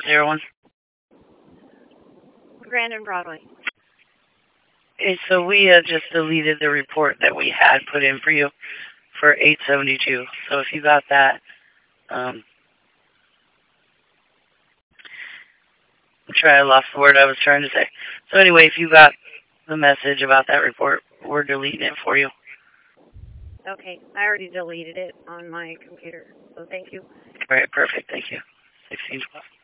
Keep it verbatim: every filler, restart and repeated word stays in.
zero one. Grand and Broadway. Okay, so we uh, just deleted the report that we had put in for you for eight seventy-two. So if you got that, um, I'm sorry, I lost the word I was trying to say. So anyway, if you got the message about that report, we're deleting it for you. Okay, I already deleted it on my computer, so thank you. All right, perfect. Thank you. sixteen twelve.